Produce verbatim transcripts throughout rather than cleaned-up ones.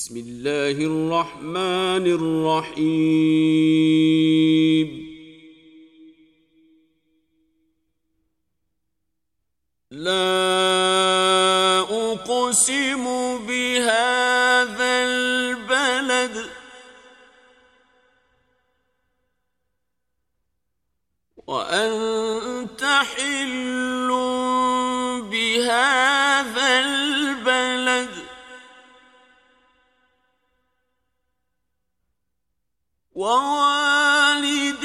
بسم الله الرحمن الرحيم. لا أقسم بهذا البلد وأنت حل بهذا البلد ووالد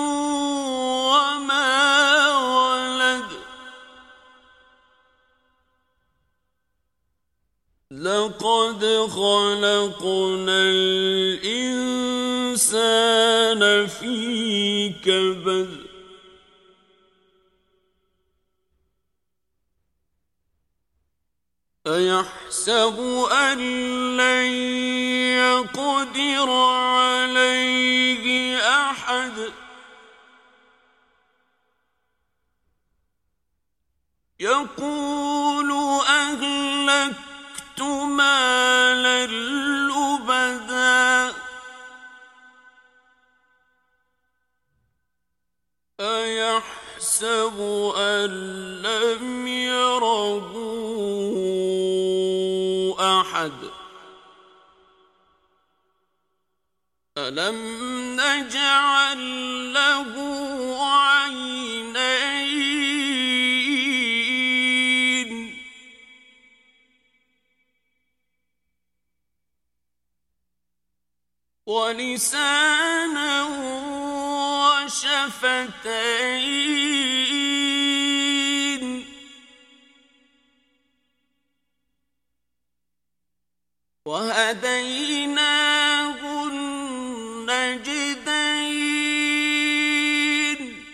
وما ولد لقد خلقنا الإنسان في كبد أيحسب أن لن يقدر عليه أحد يقول أهلكت مالا لبدا أيحسب أن لم يره أحد ألم نجعل له عينين ولسانا وشفتين وهديناه النجدين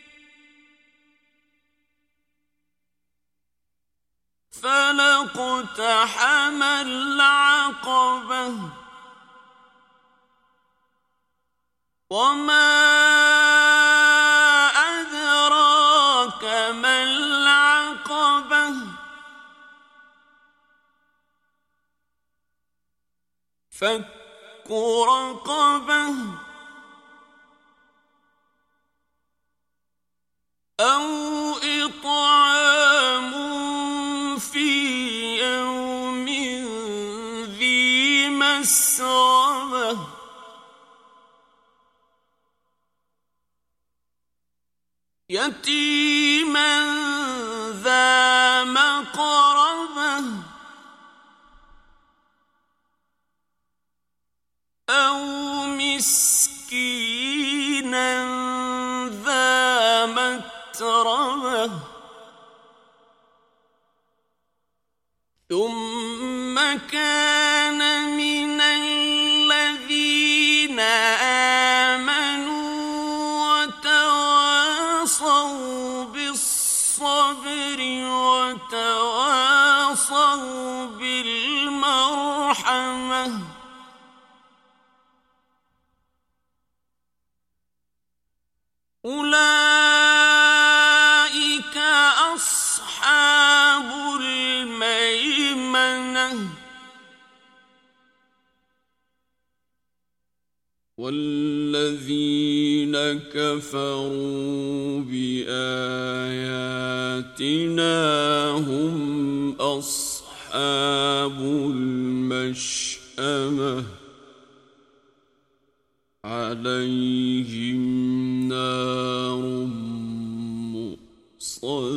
فلاقتحم العقبة وما أدراك ما العقبة فك رقبة أو إطعام في يوم ذي مسغبة يتيما ذا مقربة أو مسكينا ذا متربة ثم كان من الذين آمنوا وتواصوا بالصبر وتواصوا بالمرحمة أولئك أصحاب الميمنة والذين كفروا بآياتنا هم أصحاب المشأمة عليهم نار مؤصدة